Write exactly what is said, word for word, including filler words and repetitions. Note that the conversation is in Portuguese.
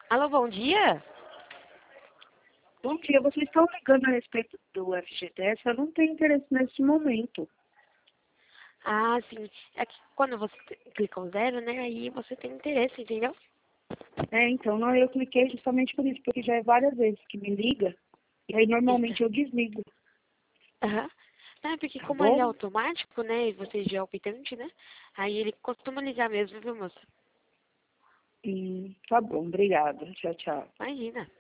Alô, bom dia? Bom dia, vocês estão ligando a respeito do F G T S? Eu não tenho interesse nesse momento. Ah, sim. É que quando você clica o zero, né, aí você tem interesse, entendeu? É, então, não, eu cliquei justamente por isso, porque já é várias vezes que me liga, e aí Eita. normalmente eu desligo, Aham. Não, é porque tá como ele é bom? automático, né, e você já é optante, né, aí ele costuma ligar mesmo, viu, moça? Hum, tá bom, obrigada. Tchau, tchau. Imagina.